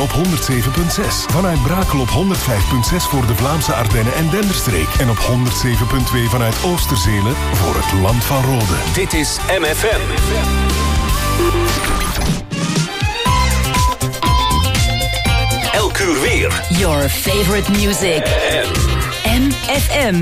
op 107.6. Vanuit Brakel op 105.6 voor de Vlaamse Ardennen en Denderstreek. En op 107.2 vanuit Oosterzelen voor het Land van Rode. Dit is MFM. Elk uur weer. Your favorite music. MFM.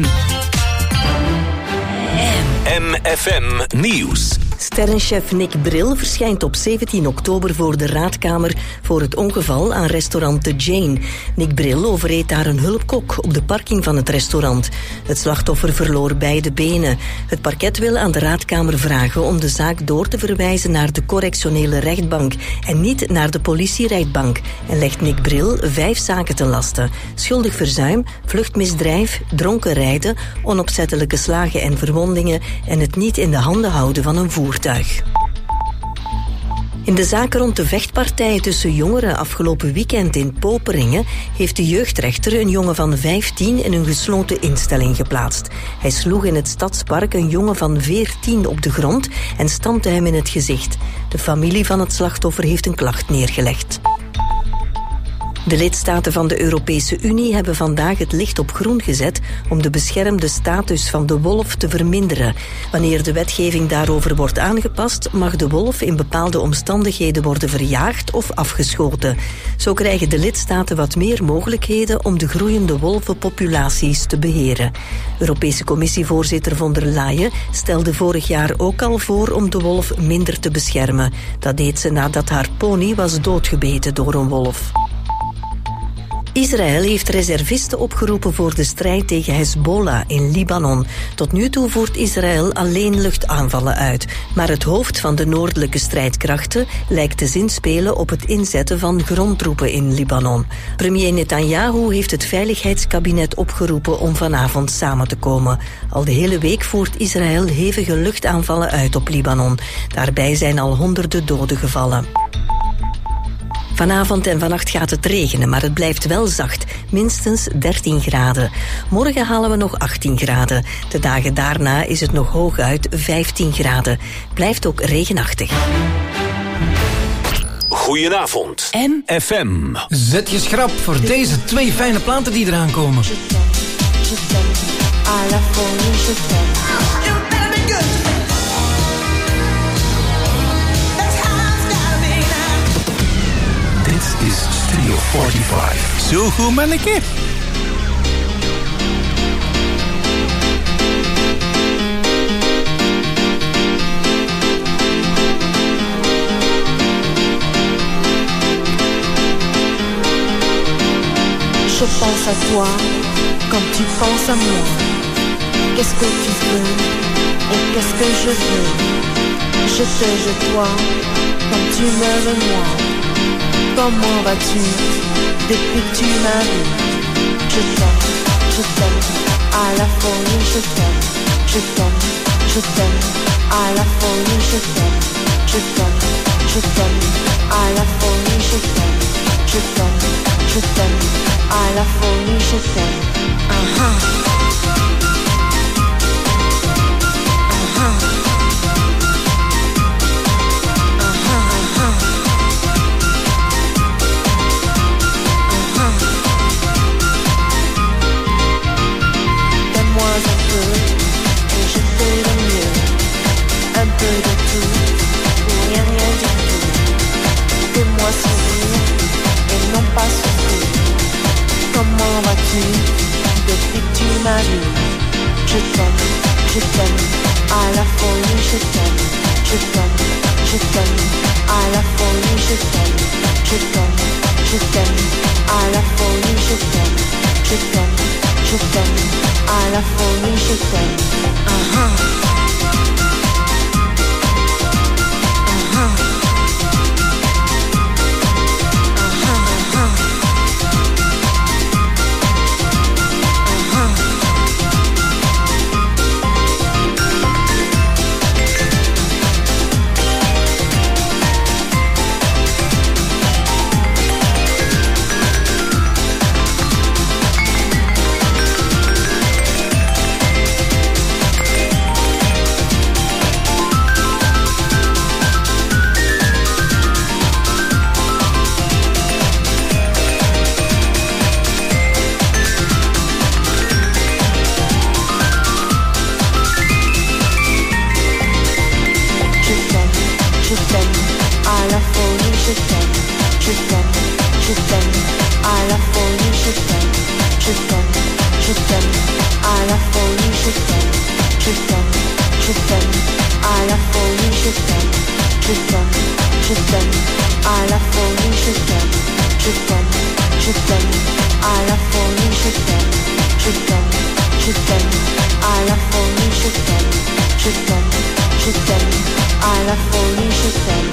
MFM Nieuws. Sterrenchef Nick Bril verschijnt op 17 oktober voor de Raadkamer voor het ongeval aan restaurant The Jane. Nick Bril overreed daar een hulpkok op de parking van het restaurant. Het slachtoffer verloor beide benen. Het parket wil aan de Raadkamer vragen om de zaak door te verwijzen naar de correctionele rechtbank en niet naar de politierechtbank en legt Nick Bril 5 zaken ten laste. Schuldig verzuim, vluchtmisdrijf, dronken rijden, onopzettelijke slagen en verwondingen en het niet in de handen houden van een voertuig. In de zaak rond de vechtpartij tussen jongeren afgelopen weekend in Poperingen heeft de jeugdrechter een jongen van 15 in een gesloten instelling geplaatst. Hij sloeg in het stadspark een jongen van 14 op de grond en stampte hem in het gezicht. De familie van het slachtoffer heeft een klacht neergelegd. De lidstaten van de Europese Unie hebben vandaag het licht op groen gezet om de beschermde status van de wolf te verminderen. Wanneer de wetgeving daarover wordt aangepast, mag de wolf in bepaalde omstandigheden worden verjaagd of afgeschoten. Zo krijgen de lidstaten wat meer mogelijkheden om de groeiende wolvenpopulaties te beheren. Europese Commissievoorzitter von der Leyen stelde vorig jaar ook al voor om de wolf minder te beschermen. Dat deed ze nadat haar pony was doodgebeten door een wolf. Israël heeft reservisten opgeroepen voor de strijd tegen Hezbollah in Libanon. Tot nu toe voert Israël alleen luchtaanvallen uit. Maar het hoofd van de noordelijke strijdkrachten lijkt te zinspelen op het inzetten van grondtroepen in Libanon. Premier Netanyahu heeft het Veiligheidskabinet opgeroepen om vanavond samen te komen. Al de hele week voert Israël hevige luchtaanvallen uit op Libanon. Daarbij zijn al honderden doden gevallen. Vanavond en vannacht gaat het regenen, maar het blijft wel zacht. Minstens 13 graden. Morgen halen we nog 18 graden. De dagen daarna is het nog hooguit 15 graden. Blijft ook regenachtig. Goedenavond. MFM. Zet je schrap voor deze 2 fijne platen die eraan komen. Dit is Studio 45. Zo goed, manneke. Je pense à toi quand tu penses à moi. Qu'est-ce que tu veux et qu'est-ce que je veux? Je toi quand tu m'aimes moi. Comment vas-tu depuis que tu m'as vu? Je t'aime, à la folie je t'aime. Je t'aime, à la folie je t'aime. Je t'aime, à la folie je t'aime. Je t'aime, à la folie je t'aime. Un peu de tout, rien du tout. Fais-moi sourire et non pas souffrir. Comment vas-tu depuis que tu m'as vu? Je t'aime, à la folie je t'aime. Je t'aime, à la folie je t'aime. Je t'aime, à la folie je t'aime. Je t'aime, à la folie je t'aime. je t'aime, à la folie, je t'aime, je t'aime, je t'aime, à la folie, je t'aime, je t'aime, je t'aime, à la folie, je t'aime, je t'aime, je t'aime, à la folie, je t'aime, je t'aime, je t'aime, à la folie, je t'aime, je t'aime, je t'aime, à la folie, je t'aime, je t'aime, je t'aime, à la folie, je t'aime.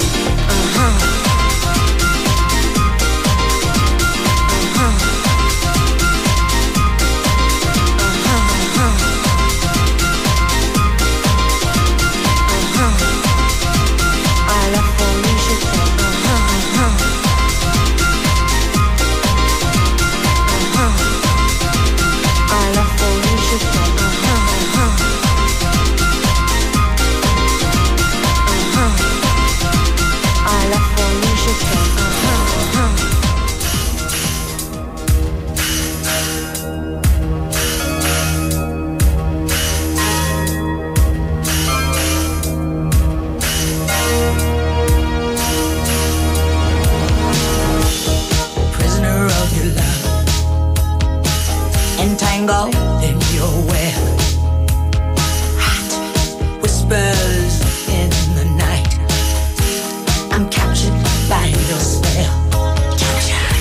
In your web, hot whispers in the night. I'm captured by your spell. Captured.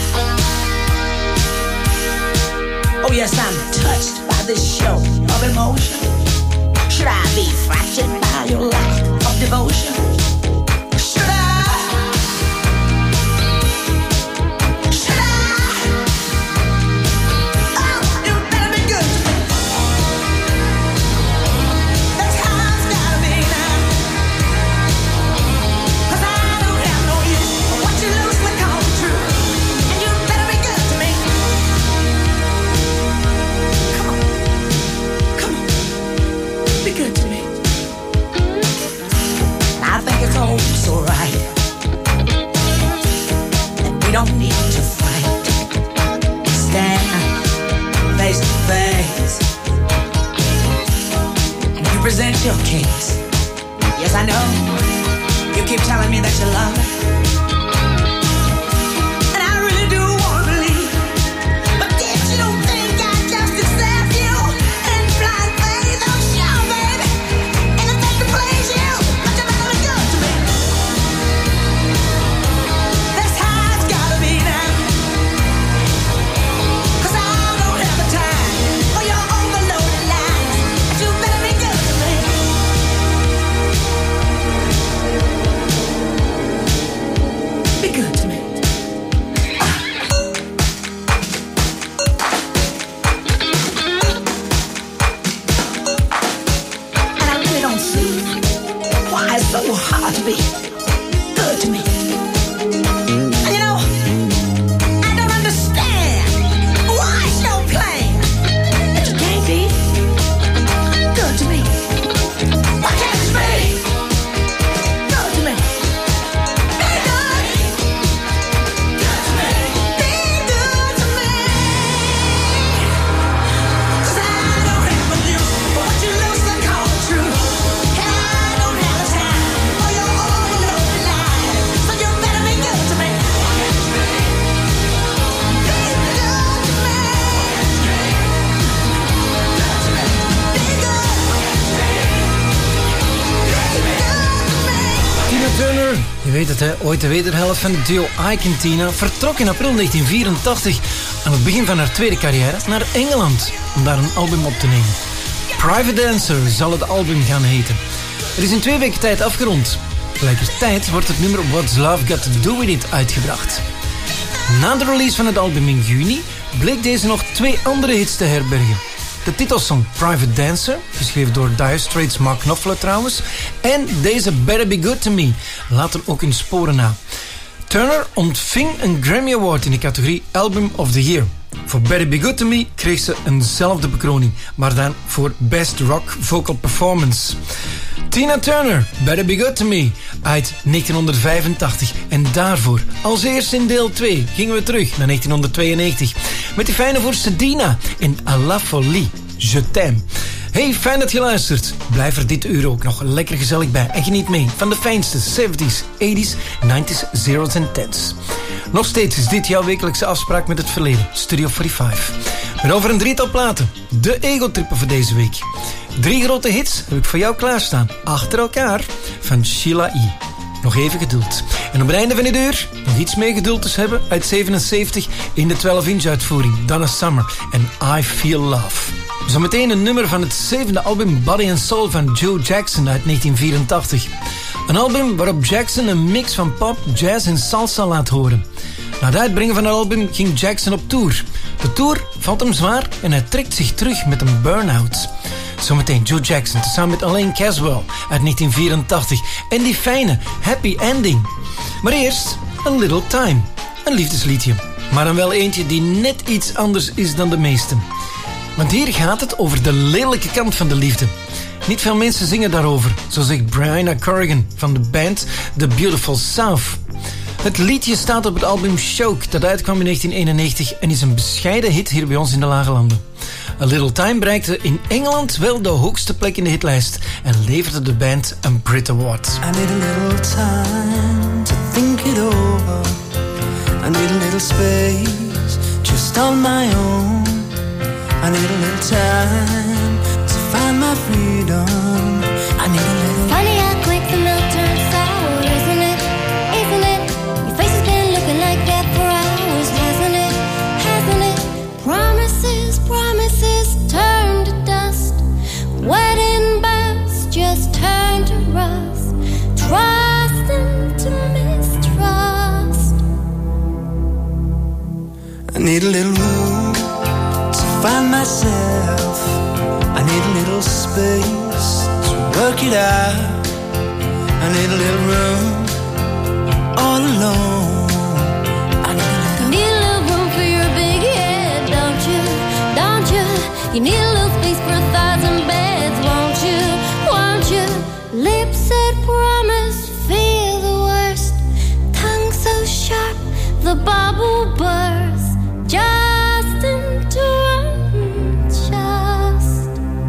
Oh yes, I'm touched by this show of emotion. Should I be fractured by your lack of devotion? Should I? Don't need to fight. Stand face to face, and you present your case. Yes, I know. You keep telling me that you love me, and I really do want to believe. But did you think I just accept you in blind faith? Oh, sure, baby. And I think to please you, but you're very good to me. That's how. So hard to be good to me. And you know, I don't understand why it's so plain that you can't be good to me. Why can't you be good to me? Be good. Good to me. Be good to me. 'Cause I don't have with you what you loosely call the truth. Turner, je weet het hè, ooit de wederhelft van het duo Ike en Tina, vertrok in april 1984 aan het begin van haar tweede carrière naar Engeland om daar een album op te nemen. Private Dancer zal het album gaan heten. Het is in 2 weken tijd afgerond. Tegelijkertijd wordt het nummer What's Love Got To Do With It uitgebracht. Na de release van het album in juni bleek deze nog 2 andere hits te herbergen. De titelsong Private Dancer, geschreven door Dire Straits' Mark Knopfler trouwens, en deze Better Be Good To Me laten ook hun sporen na. Turner ontving een Grammy Award in de categorie Album of the Year. Voor Better Be Good To Me kreeg ze eenzelfde bekroning, maar dan voor Best Rock Vocal Performance. Tina Turner, Better Be Good To Me, uit 1985. En daarvoor, als eerst in deel 2, gingen we terug naar 1992. Met die fijne voorste Dina in A La Folie, Je t'aime. Hey, fijn dat je luistert. Blijf er dit uur ook nog lekker gezellig bij. En geniet mee van de fijnste 70s, 80s, 90s, 0's en 10's. Nog steeds is dit jouw wekelijkse afspraak met het verleden. Studio 45. Met over een drietal platen. De ego-trippen voor deze week. 3 grote hits heb ik voor jou klaarstaan. Achter elkaar van Sheila E. Nog even geduld. En op het einde van dit uur nog iets meer geduld te hebben uit 77 in de 12-inch uitvoering. Donna Summer en I Feel Love. Zometeen een nummer van het 7e album Body and Soul van Joe Jackson uit 1984. Een album waarop Jackson een mix van pop, jazz en salsa laat horen. Na het uitbrengen van het album ging Jackson op tour. De tour valt hem zwaar en hij trekt zich terug met een burn-out. Zometeen Joe Jackson tezamen met Elaine Caswell uit 1984. En die fijne Happy Ending. Maar eerst A Little Time. Een liefdesliedje. Maar dan wel eentje die net iets anders is dan de meeste. Want hier gaat het over de lelijke kant van de liefde. Niet veel mensen zingen daarover. Zo zegt Brianna Corrigan van de band The Beautiful South. Het liedje staat op het album Choke dat uitkwam in 1991 en is een bescheiden hit hier bij ons in de Lage Landen. A Little Time bereikte in Engeland wel de hoogste plek in de hitlijst en leverde de band een Brit Award. I need a little time to think it over. I need a little space just on my own. I need a little time to find my freedom. I need a little. Funny how quick the milk turns sour, isn't it? Isn't it? Your face has been looking like that for hours, hasn't it? Hasn't it? Promises, promises turn to dust. Wedding bells just turn to rust. Trust into mistrust. I need a little room to find myself. I need a little space to work it out. I need a little room all alone. I need a little room for your big head, don't you? Don't you? You need a little space for 1,000 beds, won't you? Won't you? Lips that promise feel the worst. Tongue so sharp, the bubble bursts. Just into unjust.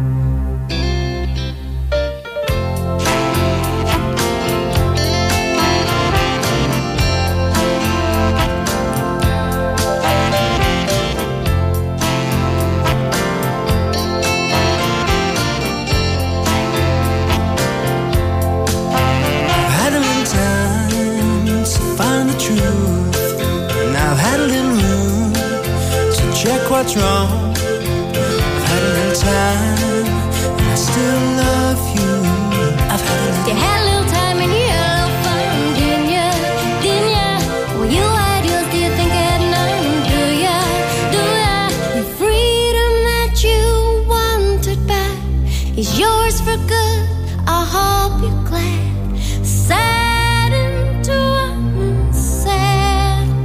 I've had a little time to find the truth, and I've had a little room to check what's wrong. I've had a little time, and I still love you. I've had a little. You had a little time and you had a little fun, didn't ya? Didn't ya? Well, you had yours, do you think I had none? Do ya? Do ya? The freedom that you wanted back is yours for good. I hope you're glad. Sad into unsaid.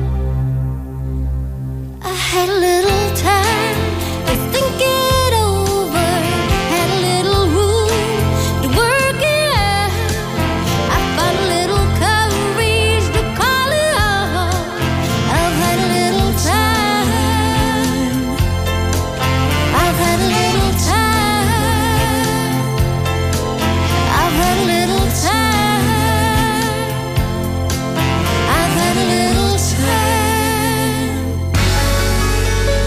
I had a little time to think it over. Had a little room to work it out. I found a little courage to call it off. I've had a little time. I've had a little time. I've had a little time. I've had a little time.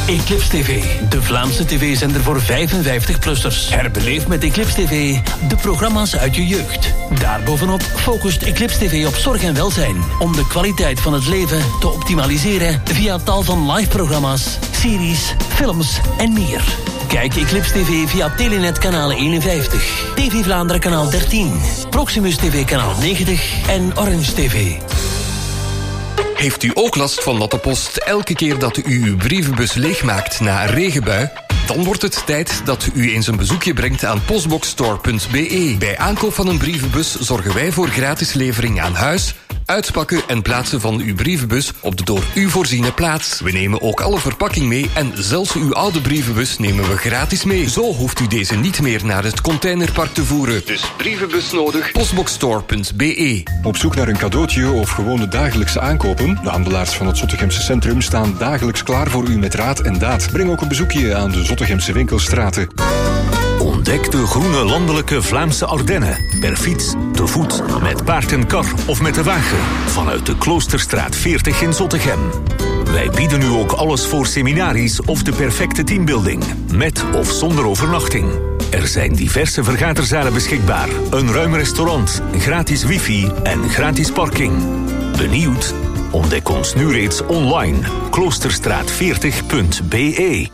Eclipse TV, de Vlaamse tv-zender voor 55-plussers. Herbeleef met Eclipse TV de programma's uit je jeugd. Daarbovenop focust Eclipse TV op zorg en welzijn. Om de kwaliteit van het leven te optimaliseren via tal van live-programma's, series, films en meer. Kijk Eclipse TV via Telenet kanaal 51, TV Vlaanderen kanaal 13, Proximus TV kanaal 90 en Orange TV. Heeft u ook last van natte post elke keer dat u uw brievenbus leegmaakt na een regenbui? Dan wordt het tijd dat u eens een bezoekje brengt aan postboxstore.be. Bij aankoop van een brievenbus zorgen wij voor gratis levering aan huis, uitpakken en plaatsen van uw brievenbus op de door u voorziene plaats. We nemen ook alle verpakking mee en zelfs uw oude brievenbus nemen we gratis mee. Zo hoeft u deze niet meer naar het containerpark te voeren. Dus brievenbus nodig, postboxstore.be. Op zoek naar een cadeautje of gewone dagelijkse aankopen? De handelaars van het Zottegemse centrum staan dagelijks klaar voor u met raad en daad. Breng ook een bezoekje aan de Zottegemse winkelstraten. Ontdek de groene landelijke Vlaamse Ardennen. Per fiets, te voet, met paard en kar of met de wagen. Vanuit de Kloosterstraat 40 in Zottegem. Wij bieden nu ook alles voor seminaries of de perfecte teambuilding. Met of zonder overnachting. Er zijn diverse vergaderzalen beschikbaar. Een ruim restaurant, gratis wifi en gratis parking. Benieuwd? Ontdek ons nu reeds online. Kloosterstraat40.be.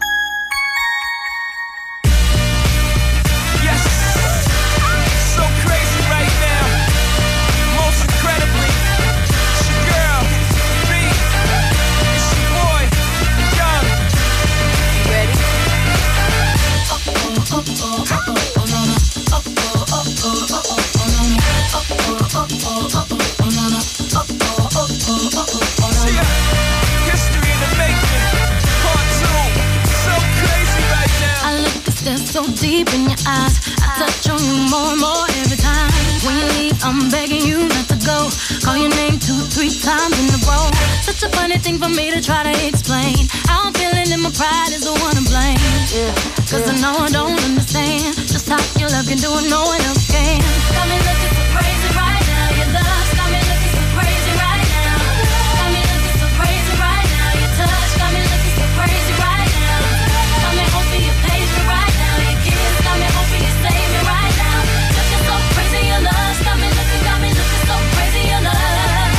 So deep in your eyes, I touch on you more and more every time. When you leave, I'm begging you not to go. Call your name 2-3 times in a row. Such a funny thing for me to try to explain. How I'm feeling and my pride is the one to blame. Cause I know I don't understand just how your love can do it, no one else can. Got me looking so crazy right now. Your love got me looking so crazy right now. Got me looking so crazy right now. Your touch got me looking so crazy right now. Got me hoping you page me right. Got me hoping you save me right now. Looking so crazy, your love got me looking so crazy, your love.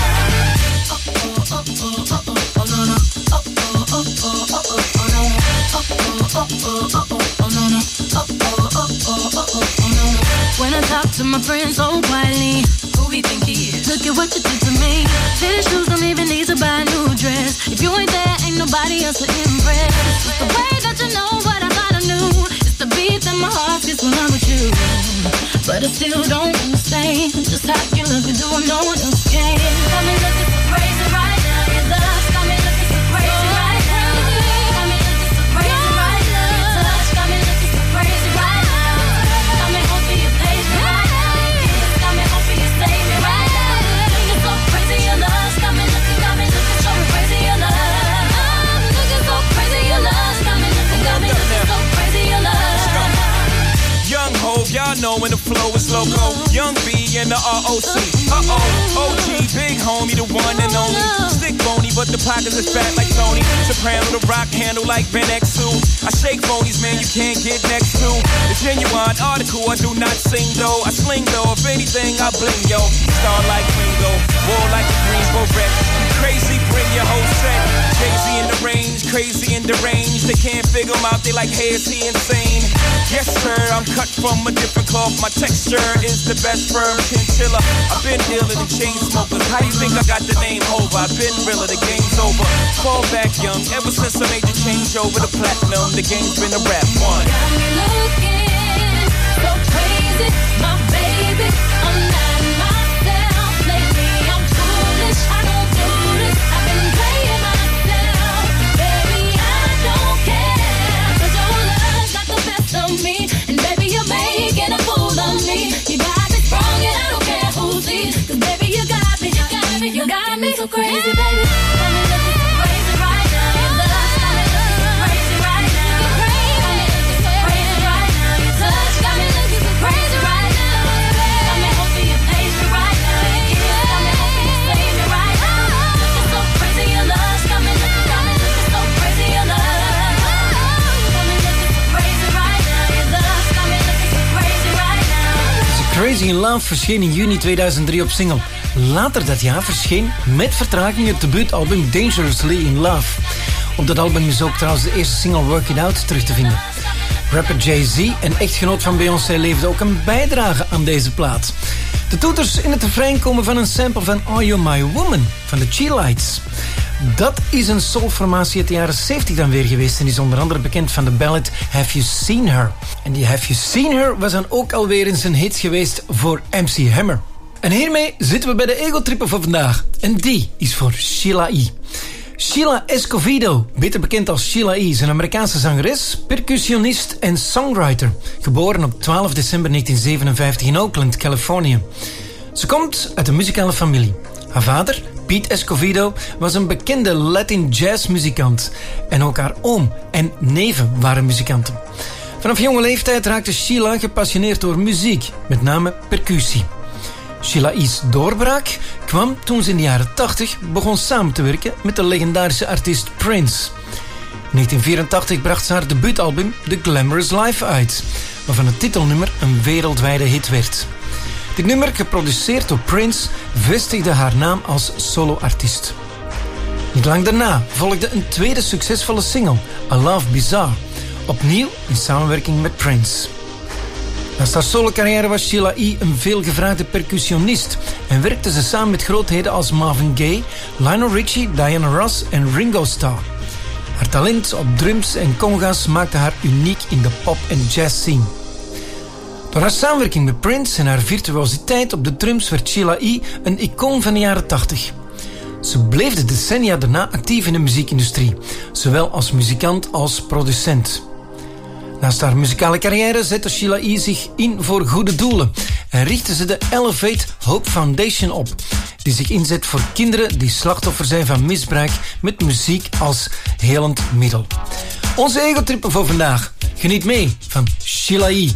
Oh no no, When I talk to my friends so quietly, who he think he is? Look at what you did to me. Fitted shoes don't even need to buy a new dress. If you ain't there, ain't nobody else to impress. It's the way that you know what I thought I knew. The beat that my heart gets when I'm with you. But I still don't understand just how you look and do what no one else can. Got me looking so crazy right now. Your love got me looking so crazy right now. Got me looking so crazy right now. Your touch got me looking so crazy right now. Got me hoping you page me right now. Your kiss got me hoping you save me right now. Looking so crazy, your love got me looking so crazy, your love. I'm looking so crazy, your love got me looking so crazy, your love. Young Hov, y'all know when the flow is loco. Young B and the ROC. OG, big homie, the one and only. Stick bony, but the pockets is fat like Tony. Soprano, the rock handle like Ben X2. I shake phonies, man, you can't get next to. The genuine article, I do not sing though. I sling though, if anything, I bling yo. Star like Ringo, war like a Greensboro wreck. Crazy, bring your whole set. Jay-Z in the range, crazy in the range. They can't figure him out, they like, hey, is he insane? Yes, sir, I'm cut from a different cloth. My texture is the best firm chinchilla. I've been dealing in chain smokers. How do you think I got the name over? I've been realer, the game's over. Fall back young, ever since I made the change over to platinum. The game's been a rap one. Got me looking so crazy, my baby. I'm not myself lately. I'm foolish, I don't do this. I've been playing myself, baby. I don't care, 'cause your love got the best of me. And baby, you're making a fool of me. You got me strong and I don't care who sees. 'Cause baby, you got me so crazy, baby. Got me looking so crazy right now. Your love got me looking so crazy right now. Got me looking so crazy right now. Your touch got me looking so crazy right now. Got me hoping you page me right now. Your kiss got me hoping you save me right now. Looking so crazy, your love got me looking so crazy, your love. Crazy in Love verscheen in juni 2003 op single. Later dat jaar verscheen met vertraging het debuutalbum Dangerously in Love. Op dat album is ook trouwens de eerste single Work It Out terug te vinden. Rapper Jay-Z, een echtgenoot van Beyoncé, leverde ook een bijdrage aan deze plaat. De toeters in het refrein komen van een sample van Are You My Woman van de Cheelites. Dat is een soulformatie uit de jaren 70 dan weer geweest en is onder andere bekend van de ballad Have You Seen Her. En die Have You Seen Her was dan ook alweer eens een hit geweest voor MC Hammer. En hiermee zitten we bij de egotrippen voor vandaag. En die is voor Sheila E. Sheila Escovedo, beter bekend als Sheila E, is een Amerikaanse zangeres, percussionist en songwriter. Geboren op 12 december 1957 in Oakland, Californië. Ze komt uit een muzikale familie. Haar vader, Pete Escovedo, was een bekende Latin jazzmuzikant. En ook haar oom en neven waren muzikanten. Vanaf jonge leeftijd raakte Sheila gepassioneerd door muziek, met name percussie. Sheila E's doorbraak kwam toen ze in de jaren 80 begon samen te werken met de legendarische artiest Prince. In 1984 bracht ze haar debuutalbum The Glamorous Life uit, waarvan het titelnummer een wereldwijde hit werd. Dit nummer, geproduceerd door Prince, vestigde haar naam als soloartiest. Niet lang daarna volgde een tweede succesvolle single, A Love Bizarre, opnieuw in samenwerking met Prince. Naast haar solo-carrière was Sheila E. een veelgevraagde percussionist en werkte ze samen met grootheden als Marvin Gaye, Lionel Richie, Diana Ross en Ringo Starr. Haar talent op drums en congas maakte haar uniek in de pop- en jazz-scene. Door haar samenwerking met Prince en haar virtuositeit op de drums werd Sheila E. een icoon van de jaren 80. Ze bleef de decennia daarna actief in de muziekindustrie, zowel als muzikant als producent. Naast haar muzikale carrière zette Sheila E. zich in voor goede doelen en richtte ze de Elevate Hope Foundation op, die zich inzet voor kinderen die slachtoffer zijn van misbruik met muziek als helend middel. Onze egotrippen voor vandaag. Geniet mee van Sheila E.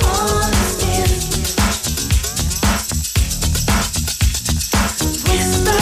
Whisper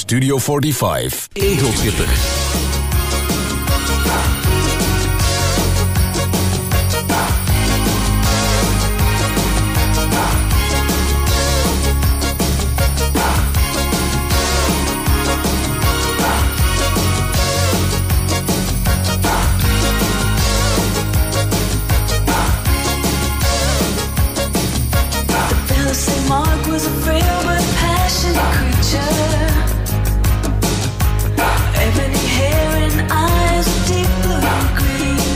Studio 45. Egelschipper. Mark was a frail but passionate creature. Ebony hair and eyes of deep blue green.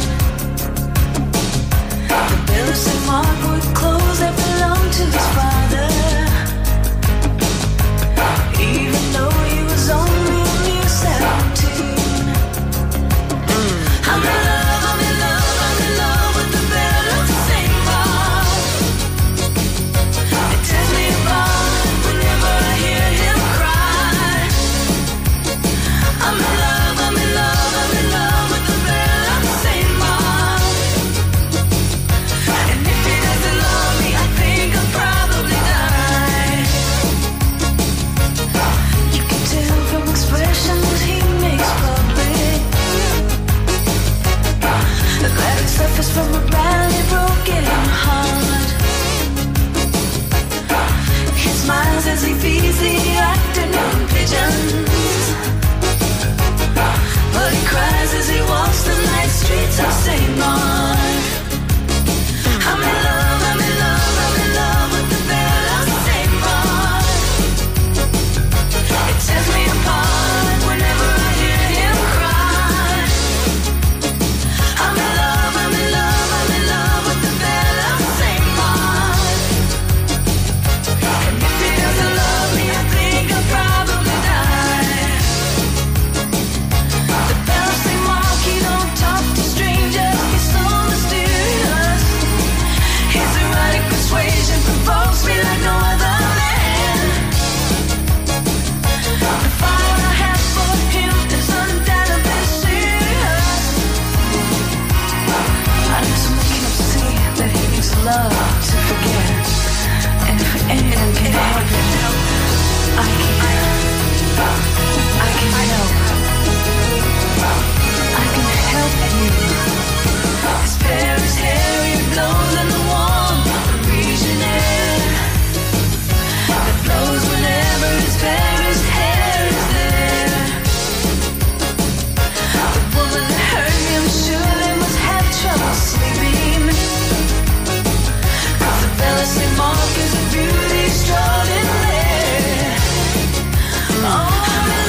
The Bella St. Mark wore clothes that belonged to his father, even though he was only a mere 17. I'm in love, I'm in love, I'm in love with the Bella St. Mark. It tears me apart whenever I hear him cry. I'm in love, I'm in love, I'm in love with the Bella St. Mark. And if he doesn't love me, I think I'll probably die. You can tell from expressions he makes public that he suffers from a badly broken heart. He smiles as he feeds the afternoon pigeons, but he cries as he walks the night streets of St. Mark. I'm in love, I'm in love, I'm in love with the Bella St. Mark. It tears me apart whenever I hear him cry. I'm in love, I'm in love, I'm in love with the Bella St. Mark. And if he doesn't love me, I think I'll probably die. The Bella St. Mark, he don't talk to strangers, he's so mysterious. His erotic persuasion provokes me like no other man. The fire I have for him is undoubtedly serious. I just make him see that he needs love to forget. And if anyone can help him, I can help. I can help you. His hair is hairy, it blows in the warm Parisian air. It blows whenever his Paris hair is there. The woman that hurt him surely must have trouble sleeping, 'cause the Bella St. Mark is a beauty extraordinaire. Oh, I'm in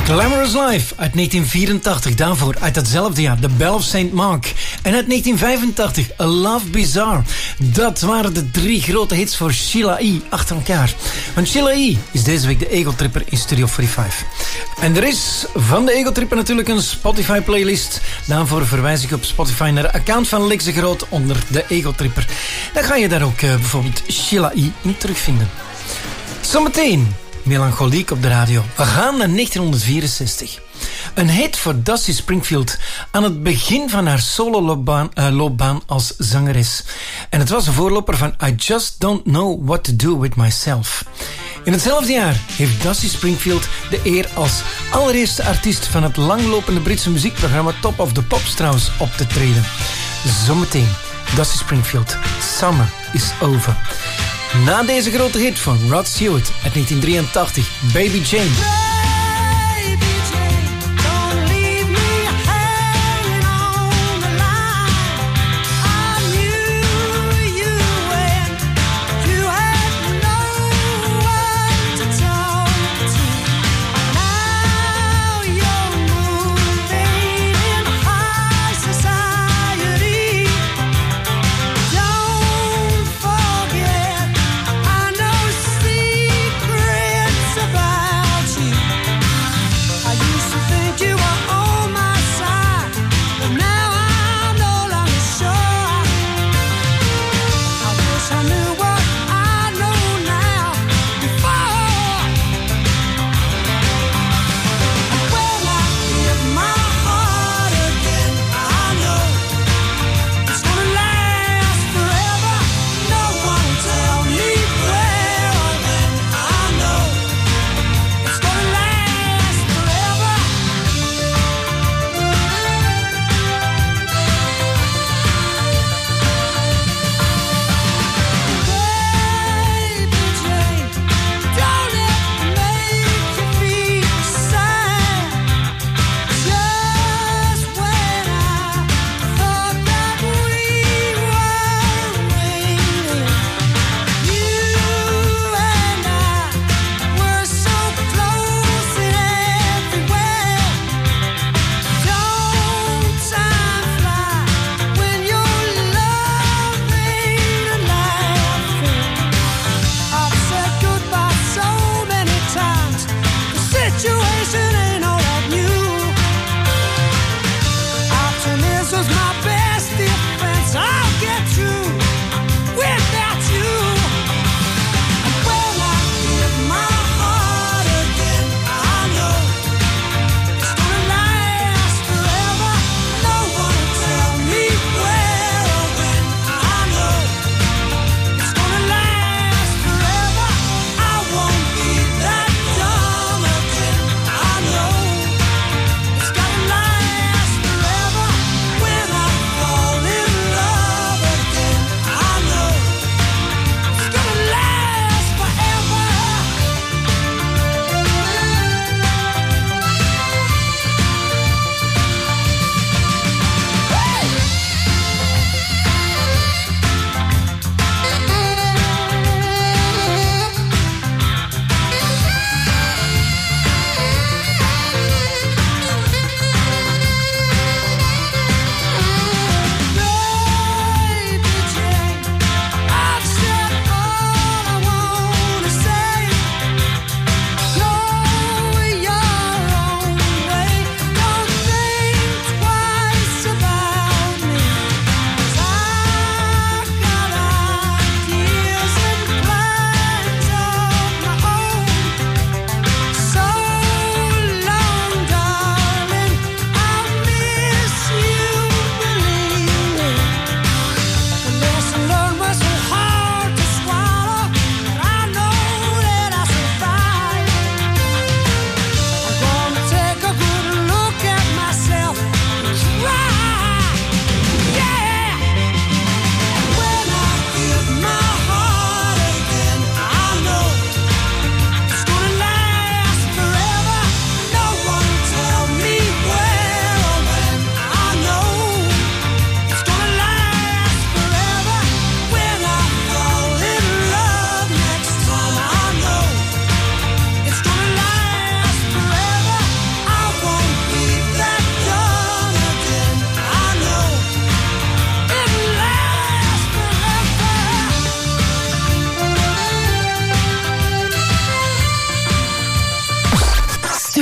Glamorous Life uit 1984. Daarvoor uit datzelfde jaar The Bell of St. Mark. En uit 1985 A Love Bizarre. Dat waren de 3 grote hits voor Sheila E. achter elkaar. Want Sheila E. is deze week de Ego Tripper in Studio 45. En er is van de Ego Tripper natuurlijk een Spotify playlist. Daarvoor verwijs ik op Spotify naar de account van Lex de Groot onder de Ego Tripper. Dan ga je daar ook bijvoorbeeld Sheila E. in terugvinden. Zometeen melancholiek op de radio. We gaan naar 1964. Een hit voor Dusty Springfield aan het begin van haar solo-loopbaan als zangeres. En het was een voorloper van I Just Don't Know What To Do With Myself. In hetzelfde jaar heeft Dusty Springfield de eer als allereerste artiest van het langlopende Britse muziekprogramma Top of the Pops trouwens op te treden. Zometeen Dusty Springfield, Summer Is Over. Na deze grote hit van Rod Stewart uit 1983, Baby Jane. About you.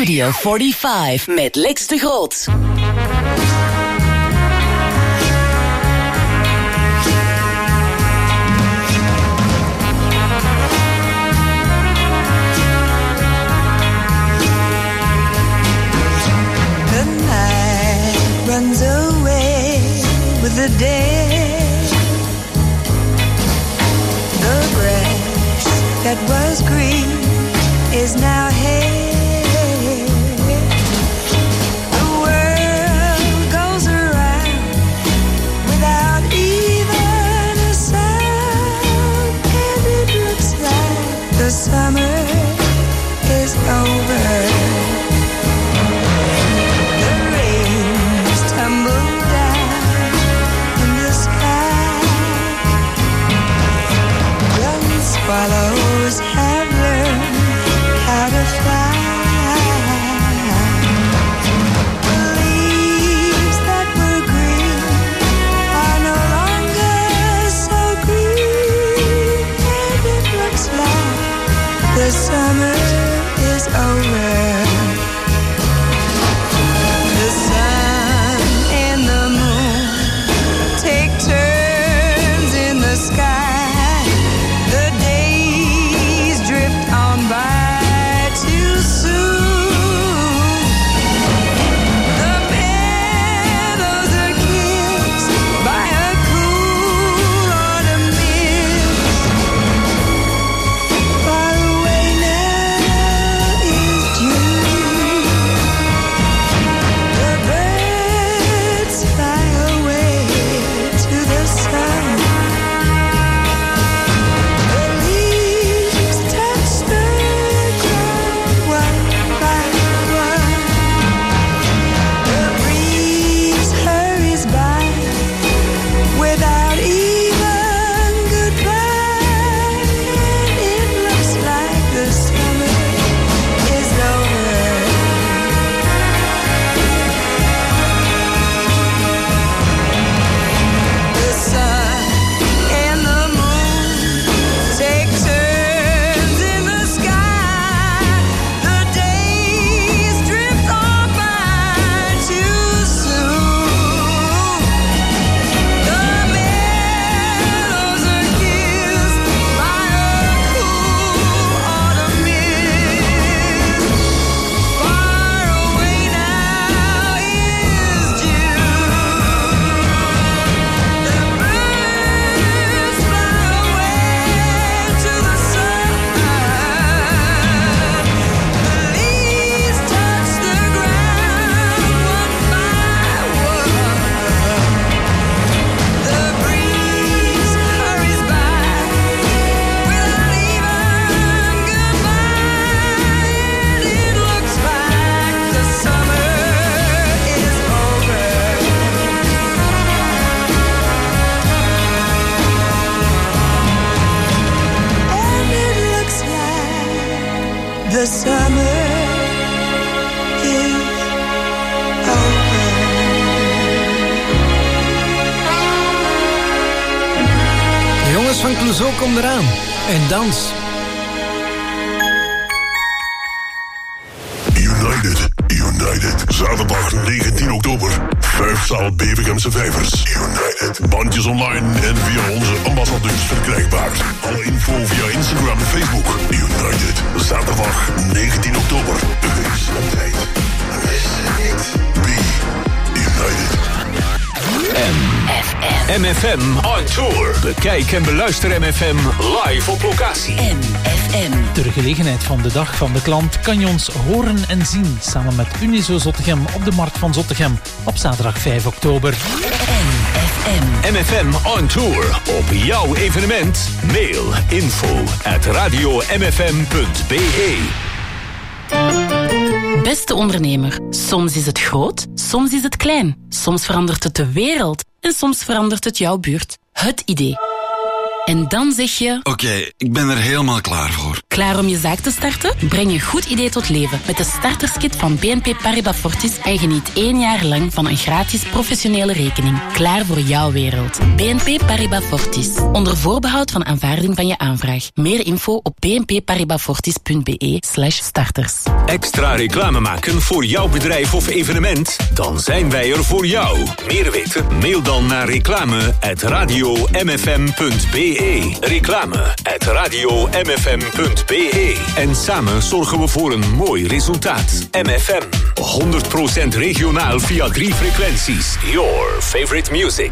Studio 45 met Lex de Groot. The night runs away with the day. The grass that was green is now hay. The world goes around without even a sound, and it looks like the summer is over. The rains tumble down in the sky. Young swallows have learned how to fly. The leaves that were green are no longer so green, and it looks like the summer is over. The sun and the moon take turns in the sky. The days drift on by too soon. The meadows are kissed by a cool autumn mist. Far away now is June. The birds fly away to the sun. The leaves touch the ground one by one. The breeze hurries by without even goodbye, and it looks like the summer is over. The sun and the moon take turns in the sky. The days drift on by too soon. The meadows are kissed by a cool autumn mist. Far away now is June. The birds fly away to the sun. The leaves touch the ground one by one. The breeze hurries by without even goodbye, and it looks like the summer is over. And it looks like the summer is De jongens van Clouseau komen eraan. En dans. United. Zaterdag 19 oktober. 5-zaal Bevergemse Vijvers. United. Bandjes online en via onze ambassadeurs verkrijgbaar. Alle info via Instagram en Facebook. United. Zaterdag 19 oktober. Wees op tijd. Mis het niet. Be United. MFM on tour. Bekijk en beluister MFM live op locatie. MFM. Ter gelegenheid van de Dag van de Klant kan je ons horen en zien samen met Unizo Zottegem op de Markt van Zottegem op zaterdag 5 oktober. MFM on tour. Op jouw evenement. Mail info@radiomfm.be. Beste ondernemer, soms is het groot, soms is het klein. Soms verandert het de wereld en soms verandert het jouw buurt. Het idee. En dan zeg je... Oké, ik ben er helemaal klaar voor. Klaar Klaar om je zaak te starten? Breng je goed idee tot leven met de starterskit van BNP Paribas Fortis en geniet 1 jaar lang van een gratis professionele rekening. Klaar voor jouw wereld. BNP Paribas Fortis. Onder voorbehoud van aanvaarding van je aanvraag. Meer info op bnpparibasfortis.be/starters. Extra reclame maken voor jouw bedrijf of evenement? Dan zijn wij er voor jou. Meer weten? Mail dan naar reclame@radiomfm.be. Reclame@radiomfm.be. En samen zorgen we voor een mooi resultaat. MFM. 100% regionaal via 3 frequenties. Your favorite music.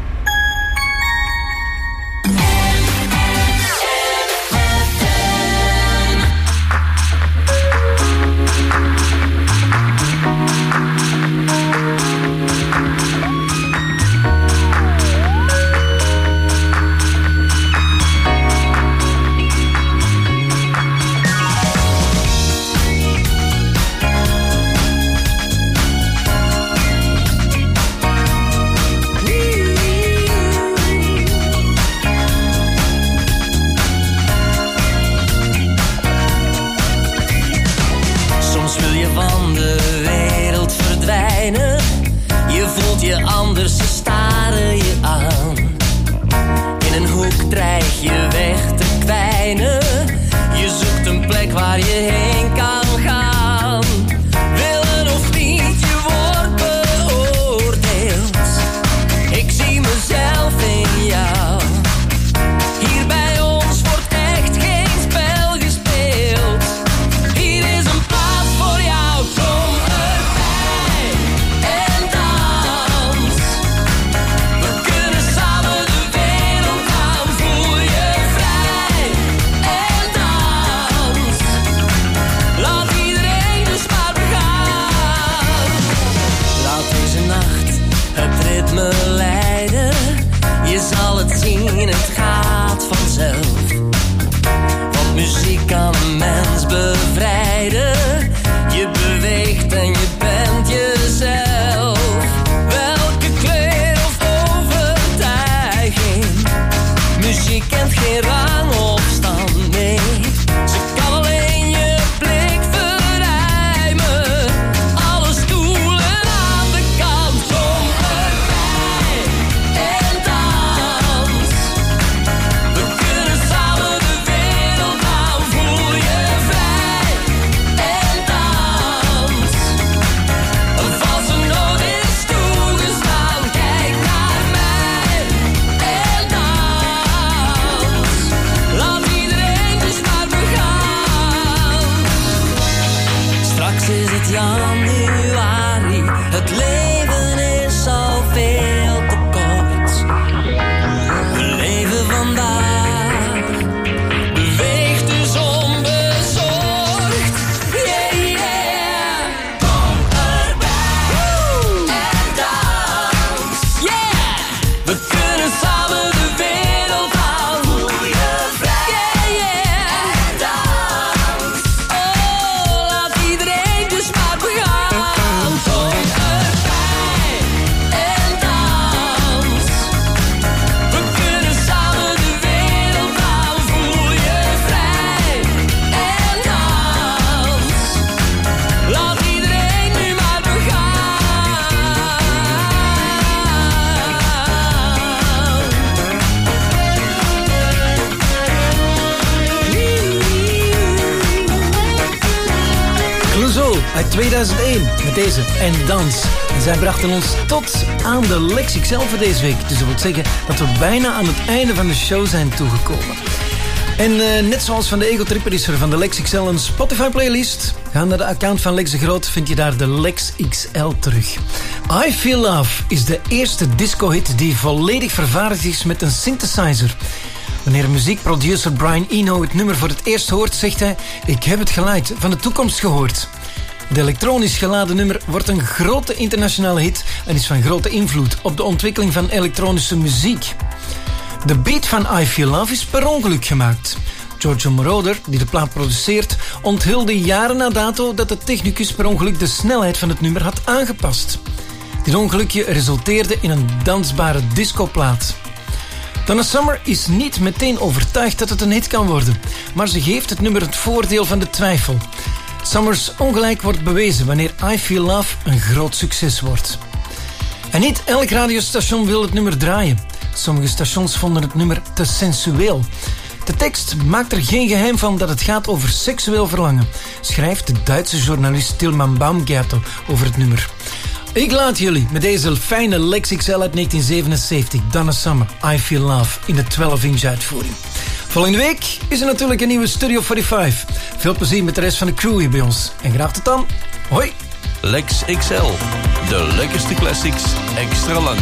Anders, ze staren je aan. In een hoek dreig je weg te kwijnen. Je zoekt een plek waar je heen kan gaan. Willen of niet, je wordt beoordeeld. Ik zie mezelf in jou. Hier bij ons wordt echt geen spel gespeeld. Hier is een plaats voor jou, kom erbij en dans. We kunnen samen de wereld aan, voel je vrij en dans. Laat iedereen dus maar begaan. Laat deze nacht het ritme leiden. Je zal het zien, het gaat vanzelf. Want muziek kan een mens bevrijden. Je beweegt en je bent jezelf. Welke kleur of overtuiging. Muziek kent geen rang of stand, nee. Ze kan alleen je blik verruimen. Alle stoelen aan de kant, kom erbij en dans. We kunnen samen de wereld aan, voel je vrij en dans. Een valse noot is toegestaan, kijk naar mij en dans. Laat iedereen dus maar begaan. Straks is het januari, het leven is al veel te kort. We leven vandaag, beweeg dus onbezorgd. Yeah, yeah. Kom erbij en dans. Yeah. We kunnen samen de wereld aan, voel je vrij. Yeah, yeah. En dans. Oh, laat iedereen dus maar begaan. Kom erbij en dans. We kunnen samen de wereld aan, voel je vrij en dans. Laat iedereen nu maar Clouseau uit 2001 met deze En Dans. En zij brachten ons tot aan de Lex XL voor deze week. Dus dat wil zeggen dat we bijna aan het einde van de show zijn toegekomen. En net zoals van de Ego Tripper is er van de Lex XL een Spotify playlist. Ga naar de account van Lex de Groot, vind je daar de Lex XL terug. I Feel Love is de eerste disco-hit die volledig vervaardigd is met een synthesizer. Wanneer muziekproducer Brian Eno het nummer voor het eerst hoort, zegt hij: ik heb het geluid van de toekomst gehoord. Het elektronisch geladen nummer wordt een grote internationale hit en is van grote invloed op de ontwikkeling van elektronische muziek. De beat van I Feel Love is per ongeluk gemaakt. Giorgio Moroder, die de plaat produceert, onthulde jaren na dato dat de technicus per ongeluk de snelheid van het nummer had aangepast. Dit ongelukje resulteerde in een dansbare discoplaat. Donna Summer is niet meteen overtuigd dat het een hit kan worden, maar ze geeft het nummer het voordeel van de twijfel. Summers ongelijk wordt bewezen wanneer I Feel Love een groot succes wordt. En niet elk radiostation wil het nummer draaien. Sommige stations vonden het nummer te sensueel. De tekst maakt er geen geheim van dat het gaat over seksueel verlangen, schrijft de Duitse journalist Tilman Baumgärtel over het nummer. Ik laat jullie met deze fijne Lex XL uit 1977, Donna Summer, I Feel Love, in de 12-inch uitvoering. Volgende week is er natuurlijk een nieuwe Studio 45. Veel plezier met de rest van de crew hier bij ons. En graag tot dan. Hoi. Lex XL, de lekkerste classics, extra lang.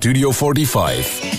Studio 45.